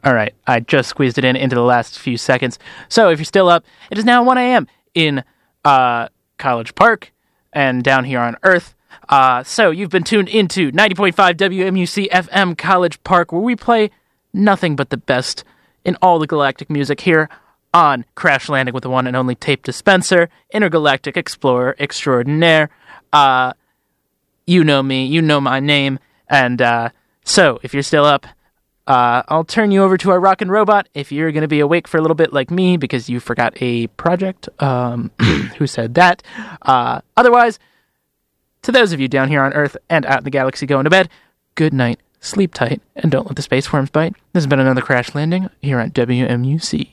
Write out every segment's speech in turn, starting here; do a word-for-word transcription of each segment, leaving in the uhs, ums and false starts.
All right, I just squeezed it in into the last few seconds. So if you're still up, it is now one a.m. in uh, College Park and down here on Earth. Uh, so you've been tuned into ninety point five W M U C F M College Park, where we play nothing but the best in all the galactic music here on Crash Landing with the one and only Tape Dispenser, Intergalactic Explorer Extraordinaire. Uh, you know me, you know my name, and uh, so if you're still up, uh, I'll turn you over to our rockin' robot if you're going to be awake for a little bit like me because you forgot a project. Um, who said that? Uh, otherwise, to those of you down here on Earth and out in the galaxy going to bed, good night, sleep tight, and don't let the space worms bite. This has been another Crash Landing here on W M U C.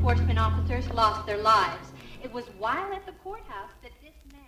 enforcement officers lost their lives. It was while at the courthouse that this man...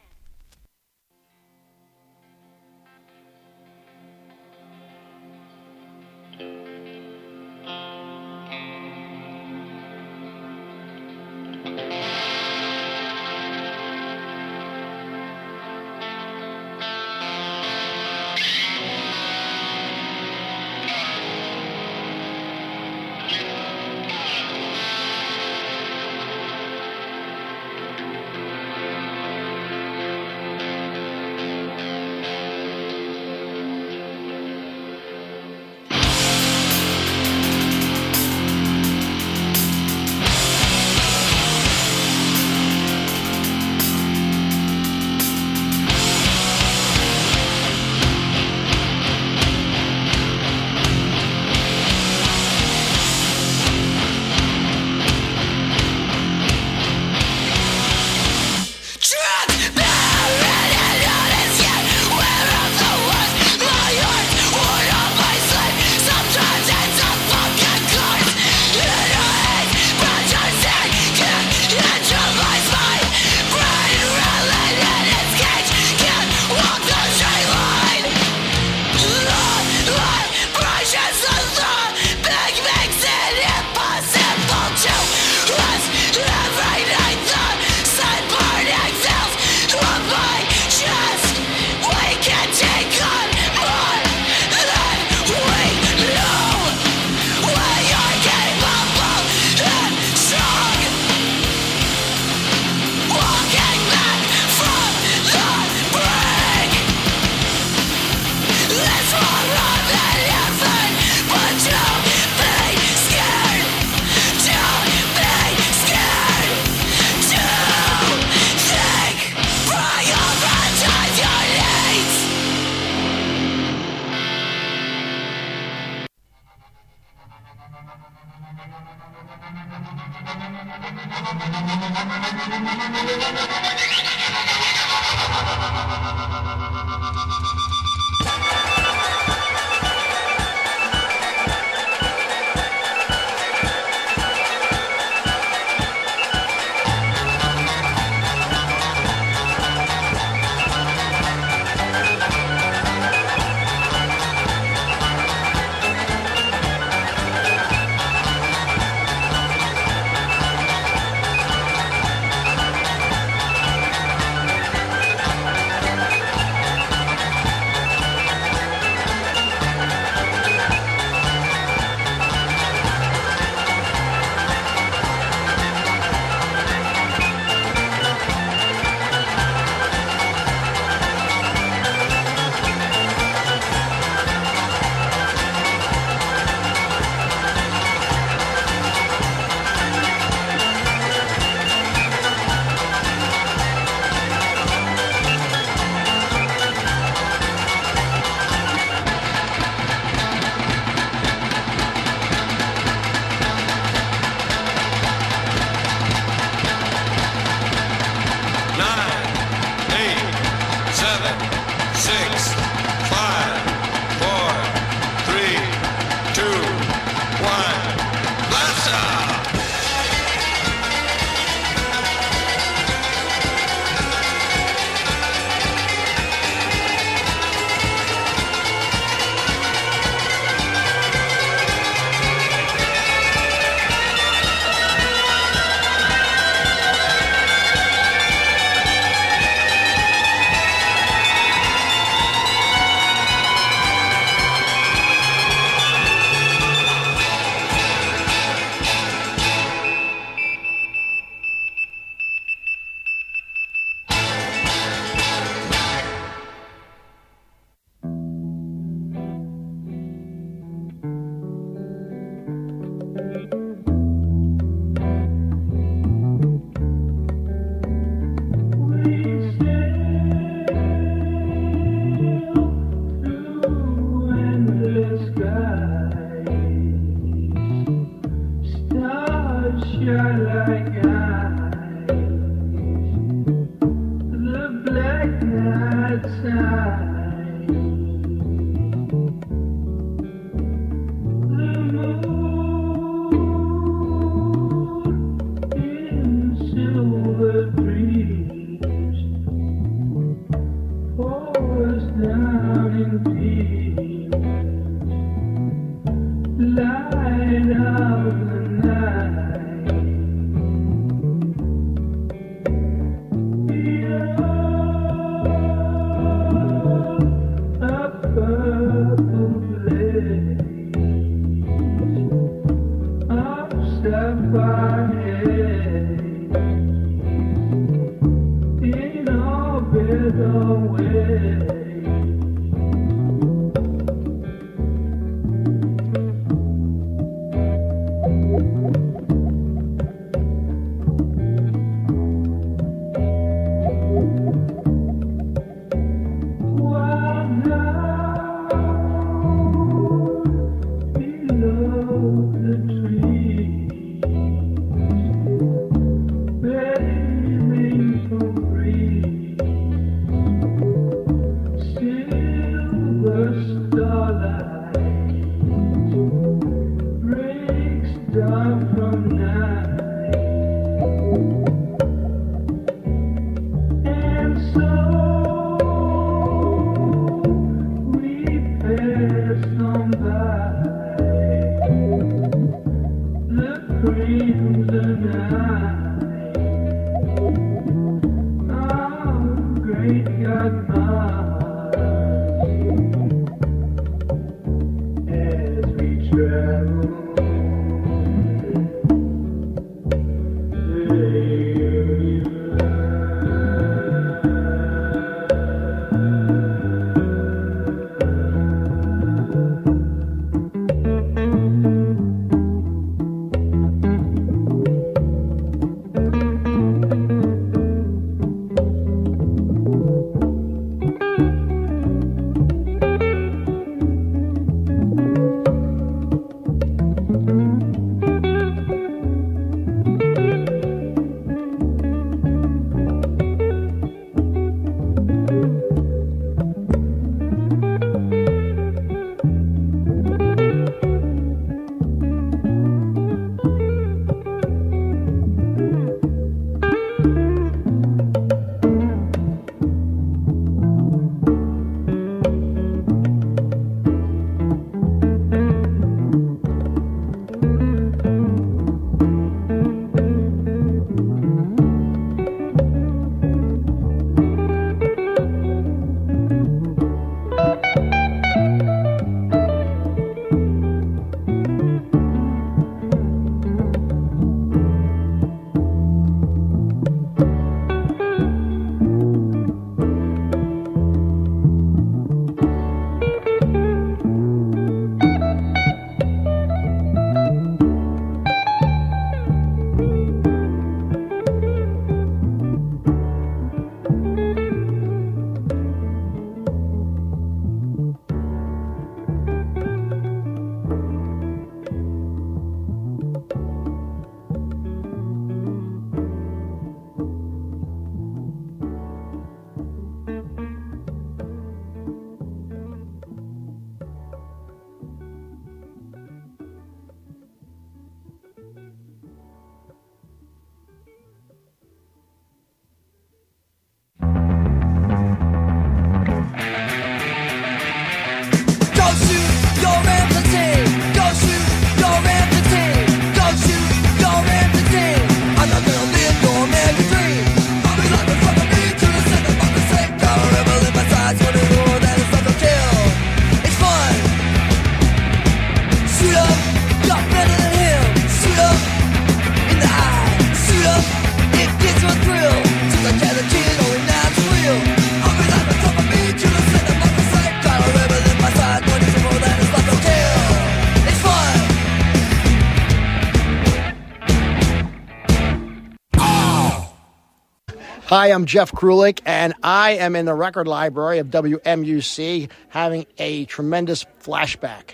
Hi, I'm Jeff Krulik, and I am in the record library of W M U C having a tremendous flashback.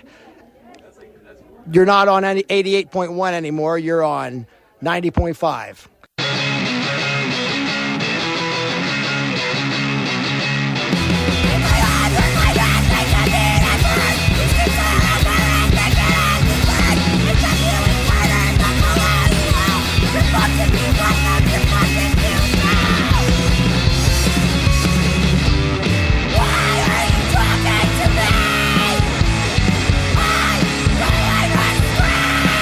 You're not on any eighty-eight point one anymore. You're on ninety point five. Why are you talking to me? I really was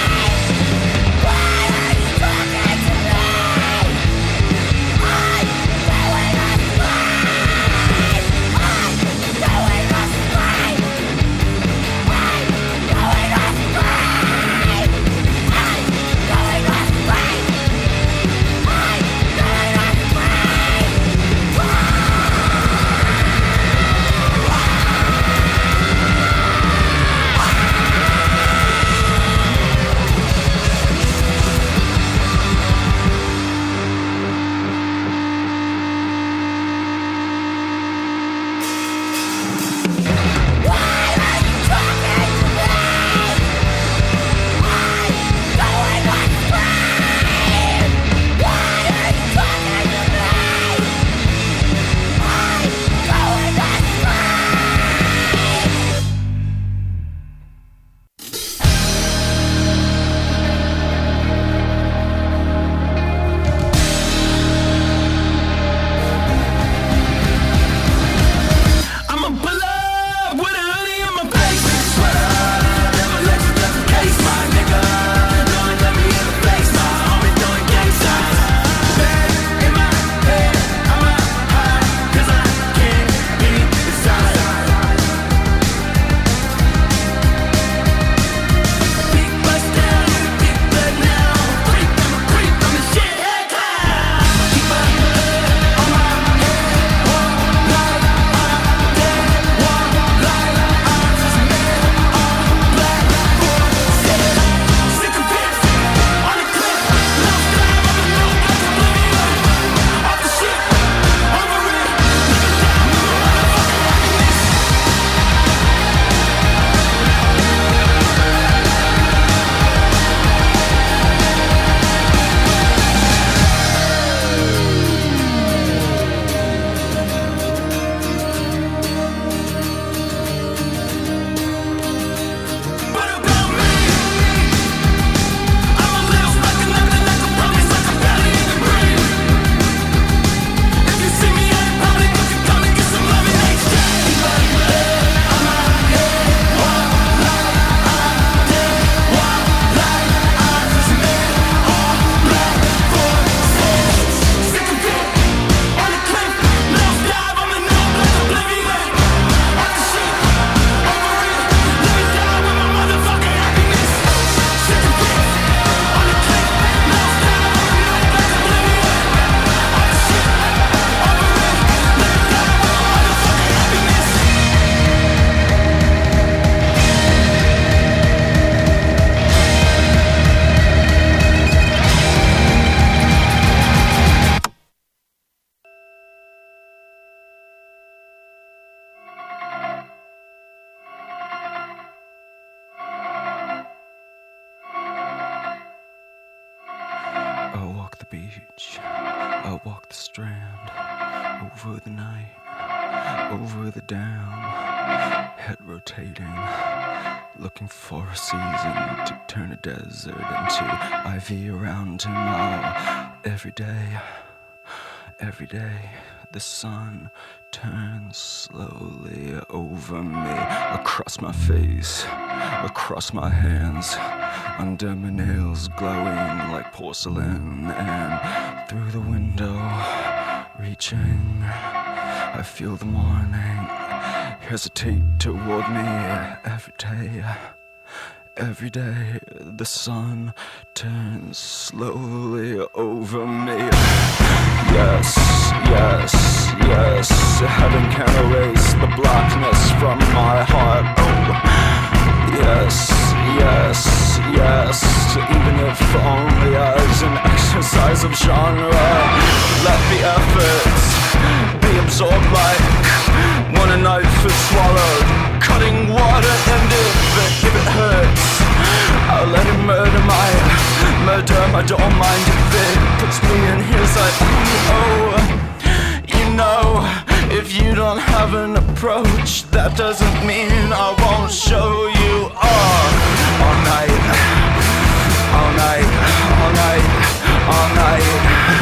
beach, I walk the strand, over the night, over the dam, head rotating, looking for a season to turn a desert into ivy around him. Oh, every day, every day, the sun turns slowly over me, across my face, across my hands, under my nails glowing like porcelain, and through the window, reaching, I feel the morning hesitate toward me. Every day, every day, the sun turns slowly over me. Yes, yes, yes, heaven can erase the blackness from my heart. Oh, yes, yes, yes, even if only as an exercise of genre. Let the efforts be absorbed like when a knife is swallowed, cutting water, and if, if it hurts, I'll let it murder my murder. I don't mind if it puts me in his eye. Oh, you know, if you don't have an approach, that doesn't mean I won't show you. Oh, all night, all night, all night, all night,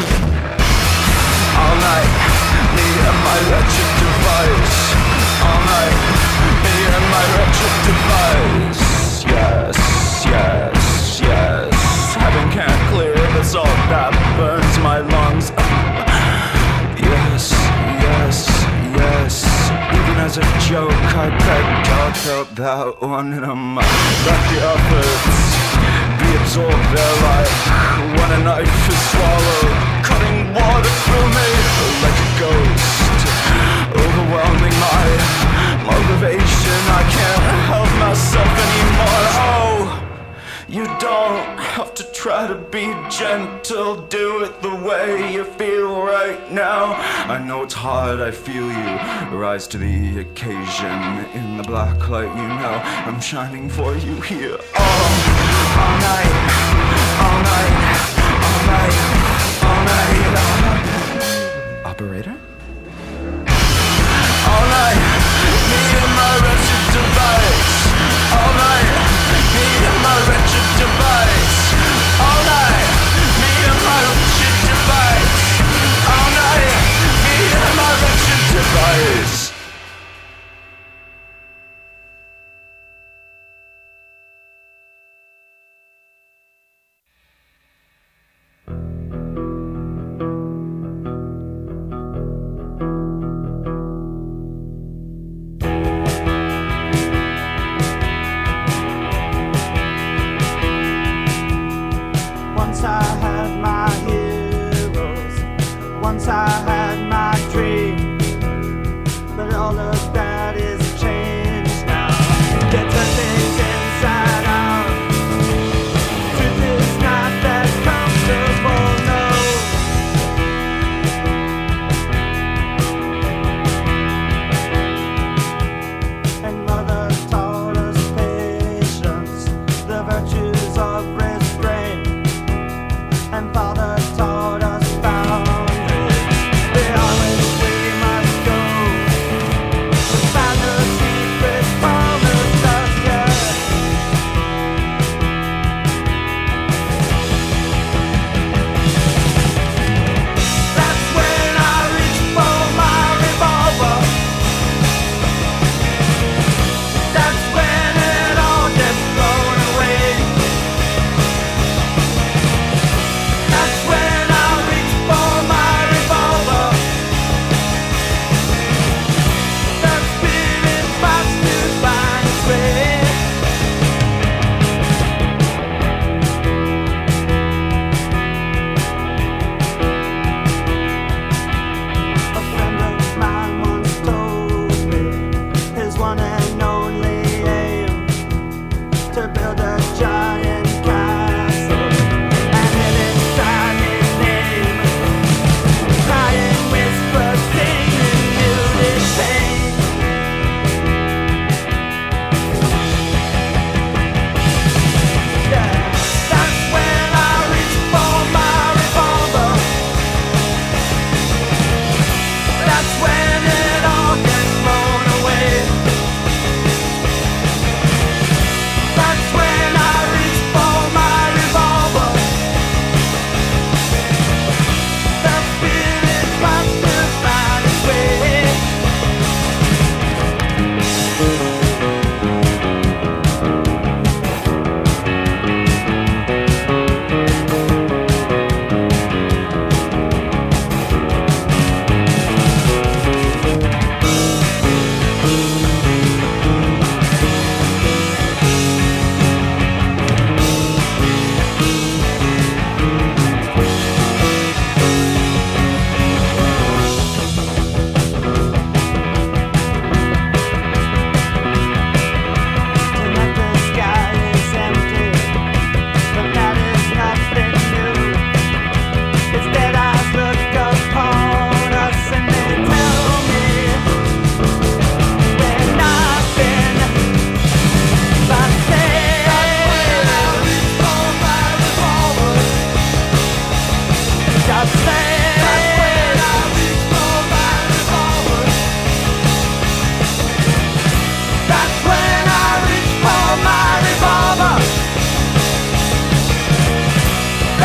all night. Me and my wretched device. All night, me and my wretched device. Yes, yes, yes. Heaven can't clear the salt that burns my lungs. Yes, yes, yes. Even as a joke, I begged God felt that one in a mouth. Let the efforts be absorbed there like when a knife is swallowed, cutting water through me like a ghost, overwhelming my motivation. I can't help myself anymore. Oh, you don't have to try to be gentle. Do it the way you feel right now. I know it's hard, I feel you rise to the occasion. In the black light, you know I'm shining for you here. Oh, all night, all night, all night, all night, all night. Operator? All night, me and my wretched device. All night, me and my wretched device. All night, me and my wretched device. All night, me and my wretched device.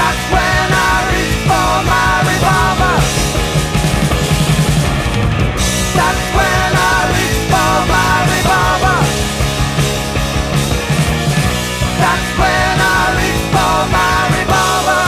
That's when I reach for my revolver. That's when I reach for my revolver. That's when I reach for my revolver.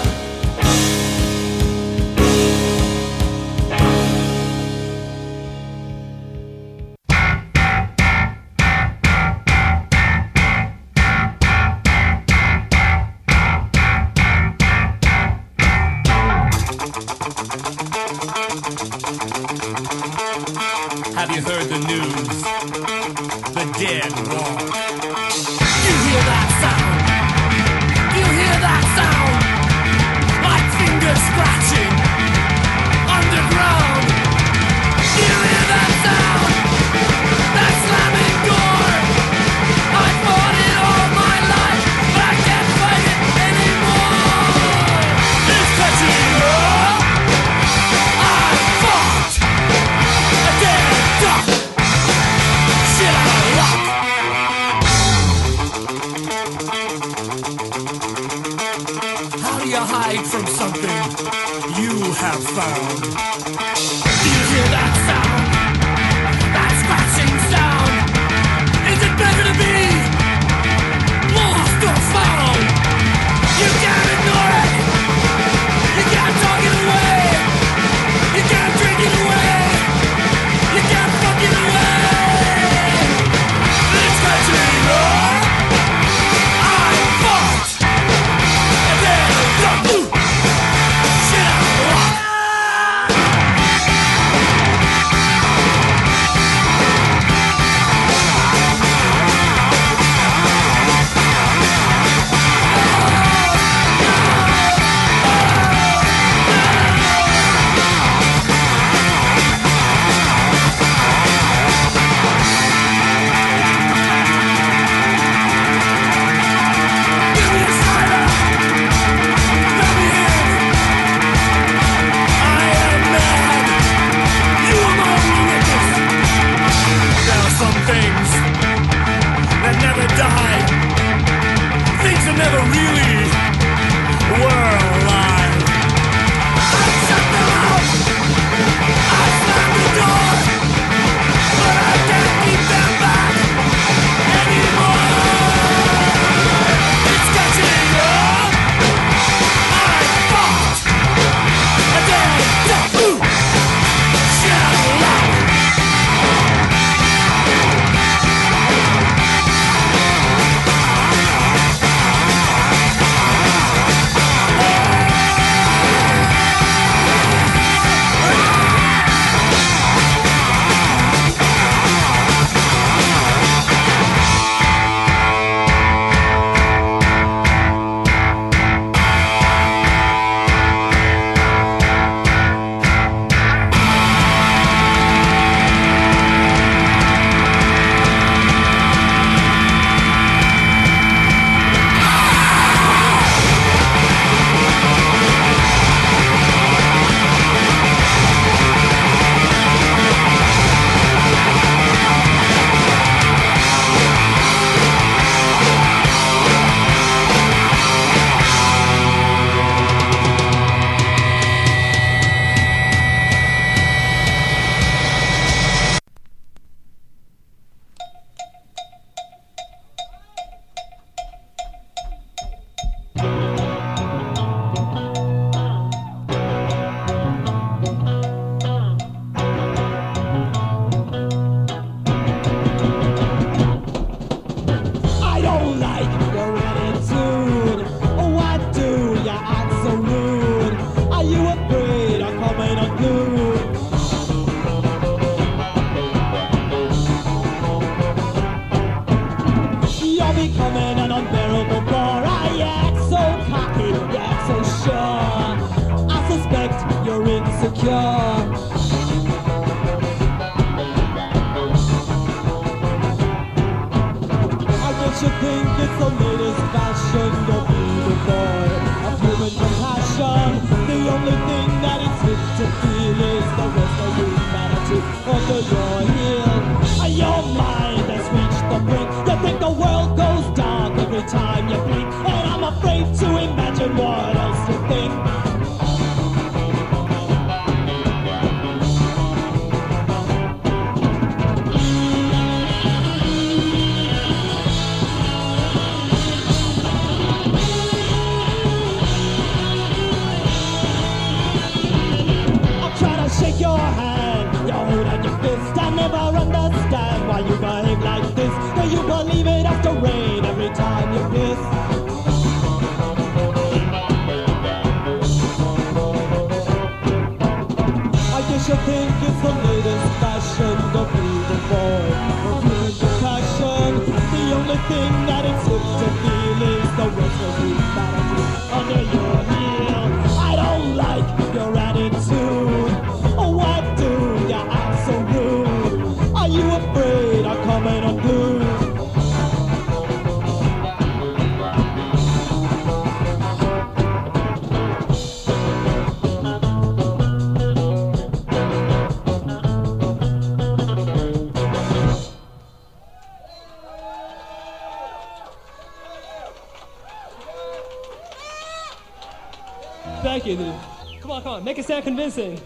Have you heard the news? The dead walk. You hear that sound? You hear that sound? Like fingers scratching underground. You hear that sound? That slamming door. I fought it all my life, but I can't fight it anymore. It's catching up. I fought a dead duck. Shit out of luck. How do you hide from something you have found? Do you hear that sound? That scratching sound? Is it better to be lost or found? You can't ignore it. You can't talk it away. You can't drink it away. You can't fuck it away. It's catching up. I fought a dead duck. Ooh. Shit out of luck. Give me a cider. Let me in. I am mad. You are my only witness. There are some things that never die. Things that never really were alive. I shut them out. I slammed the door. But I can't keep them back anymore. It's catching up. I fought a dead duck. Ooh. Shit out of luck. I don't like your attitude. Oh, why do you act so rude? Are you afraid of coming unglued? You're becoming an unbearable bore. I act so cocky, you act so sure. I suspect you're insecure. I should think it's the latest fashion. You're beautiful, of human compassion. The only thing that is fit to feel is the rest of humanity under your heel. Your mind has reached the brink. You think the world goes dark every time you blink, and I'm afraid to imagine what else Thank you, dude. Come on, come on, make it sound convincing.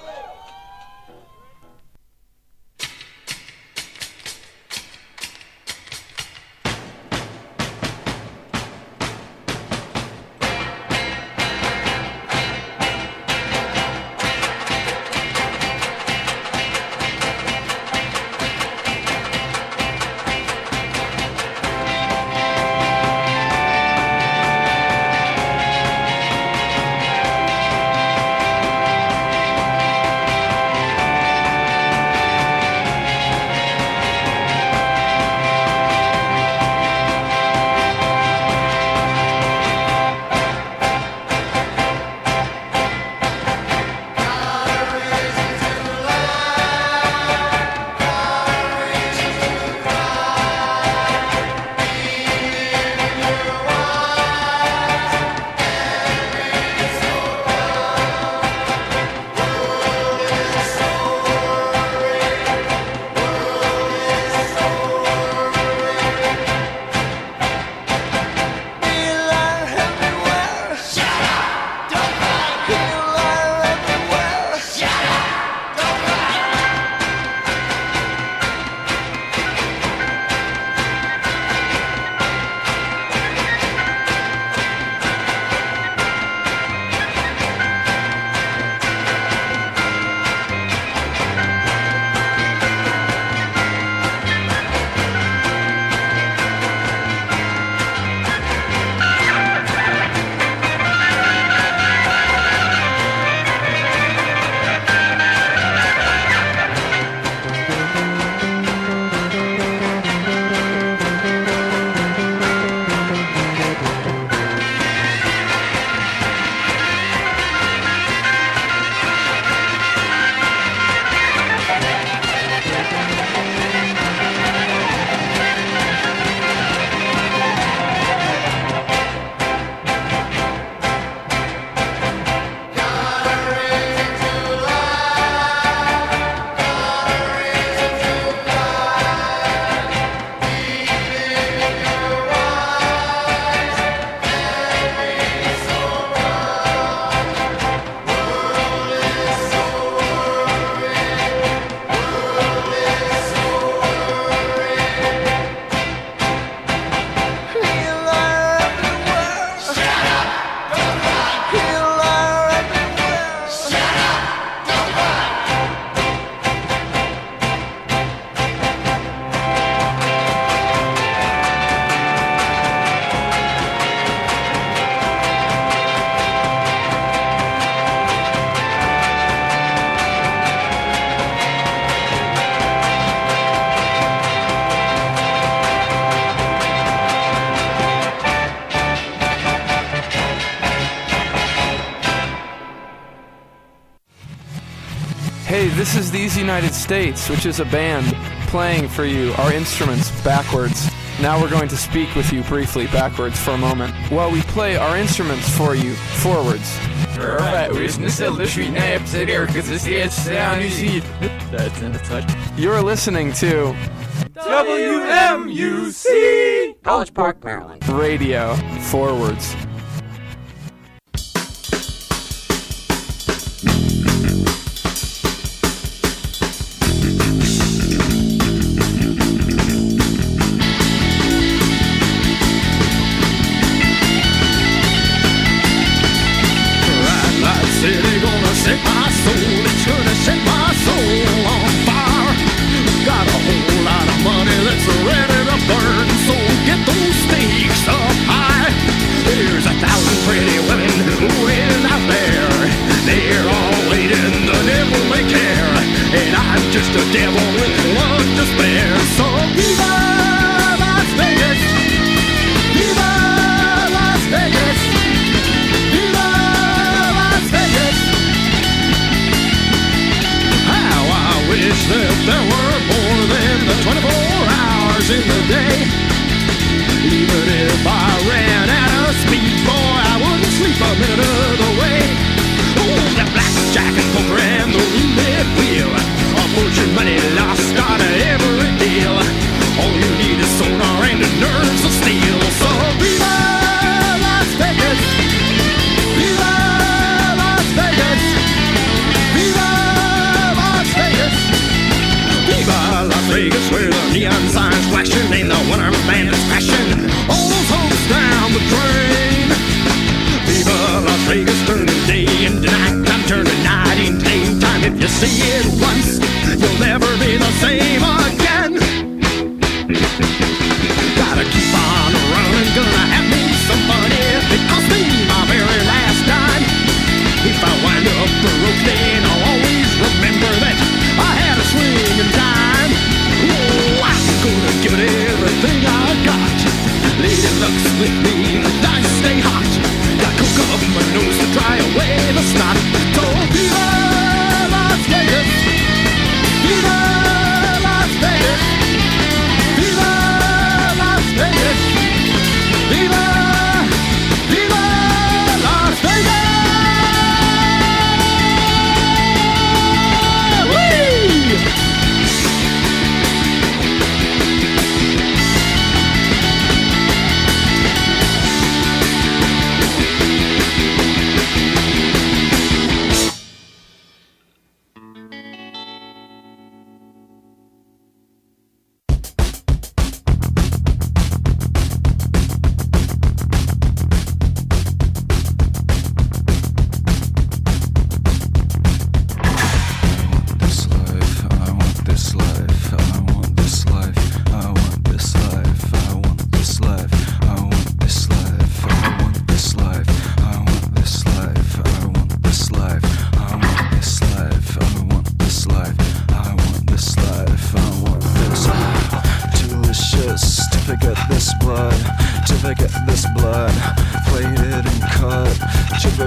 Hey, this is These United States, which is a band playing for you our instruments backwards. Now we're going to speak with you briefly backwards for a moment, while we play our instruments for you forwards. You're listening to W M U C College Park, Maryland. Radio forwards. Set my soul, it's gonna set my soul on fire. Got a whole lot of money that's ready to burn, so get those stakes up high. There's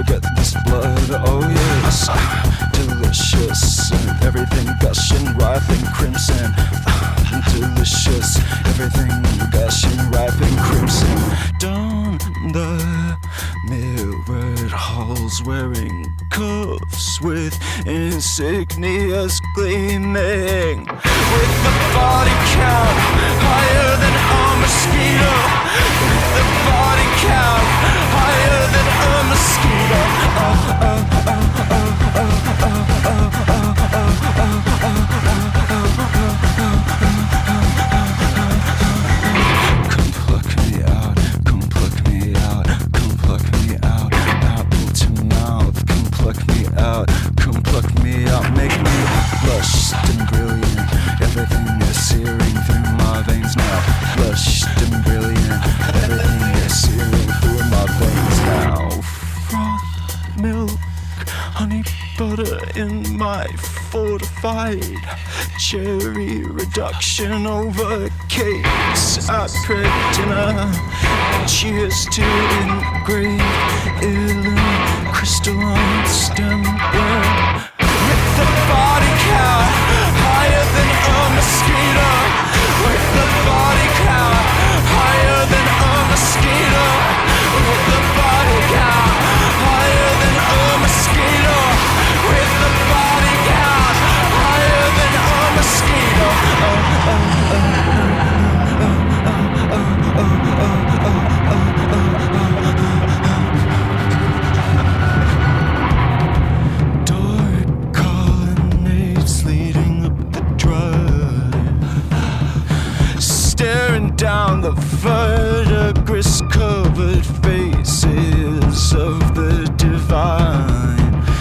forget this blood, oh yes. Delicious, and everything gushing, ripe and crimson. Delicious, everything gushing, ripe and crimson. Down the mirrored halls, wearing cuffs with insignias gleaming, with the body count higher than a mosquito, with the body count higher than a mosquito. Oh, oh, oh, oh, oh, oh, oh, oh, come pluck me out, come pluck me out, come pluck me out, out to mouth, come pluck me out, come pluck me out, make me flushed and brilliant, everything is searing through my veins now, flushed and brilliant, everything is searing through my veins now, froth, milk, honey, butter in my fortified cherry reduction over cakes at dinner. Cheers to engraved illumined crystalline stemware, with the body count higher than a mosquito, with the body count higher than a mosquito, with the body count higher than a mosquito, with the body count higher than a mosquito. Oh, oh, oh, oh, oh, oh, oh, oh, oh, oh. Dark colonnades leading up the drive, staring down the verdigris covered faces of the divine.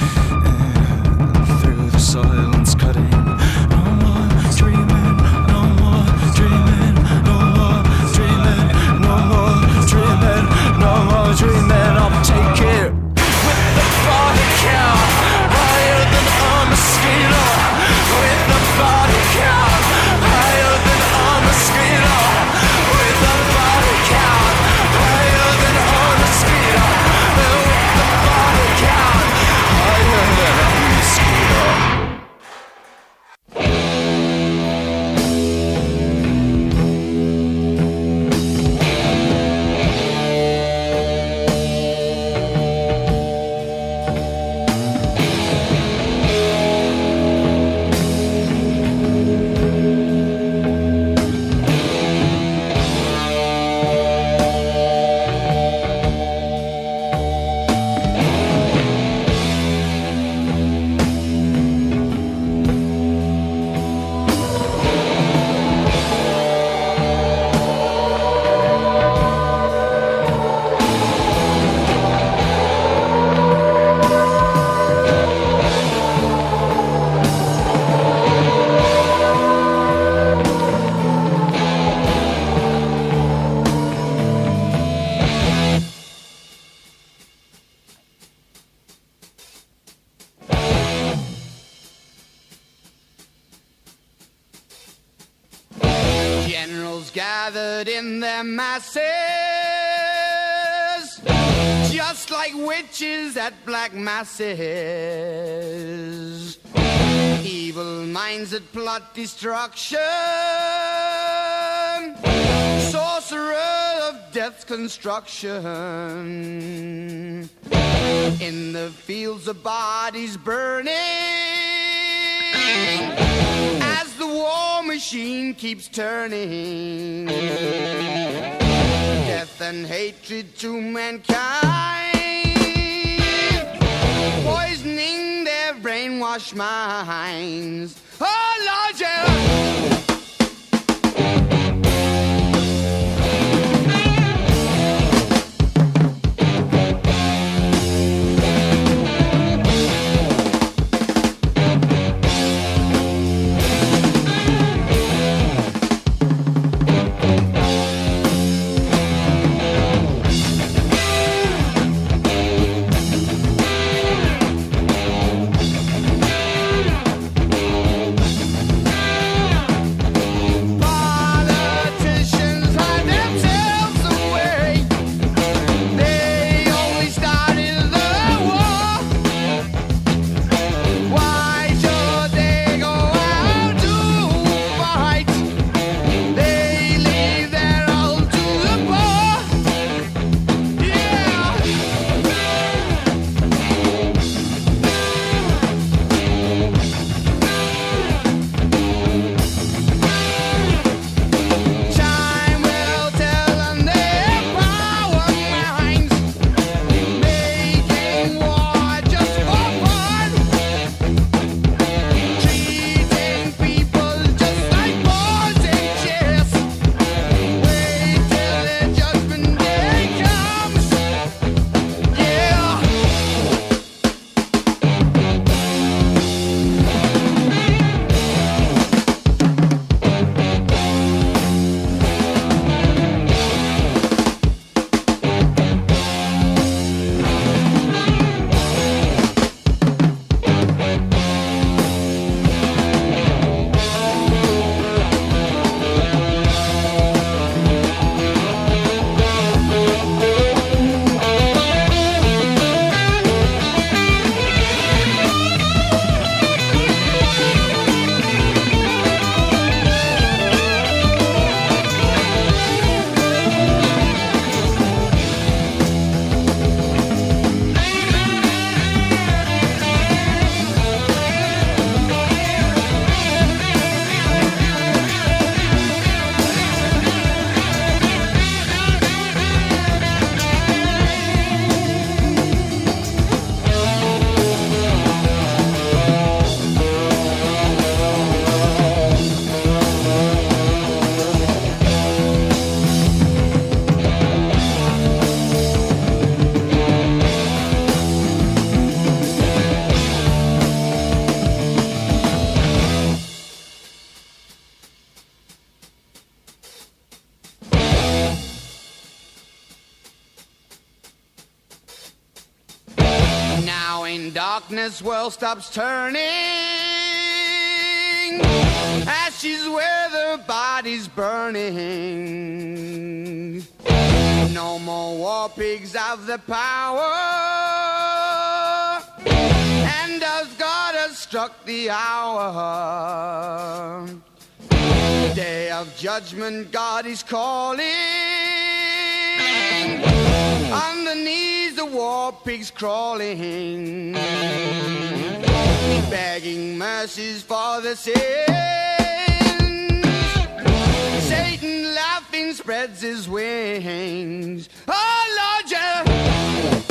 Silence cutting. No more dreaming, no more dreaming, no more dreaming, no more dreaming, no more dreaming. I'll take it with the body count higher than a mosquito, with the body count higher than a mosquito, with the body count higher than a mosquito, with the body count higher than a mosquito. Gathered in their masses, just like witches at black masses, evil minds that plot destruction, sorcerer of death's construction, in the fields of bodies burning, as the war machine keeps turning, death and hatred to mankind, poisoning their brainwashed minds. Oh Lord, yeah. in darkness, world stops turning. Ashes where the body's burning. No more war pigs have the power. And as God has struck the hour, day of judgment, God is calling. On the knees, the war pigs crawling, begging mercies for the sins. Satan laughing spreads his wings. Oh Lord, yeah.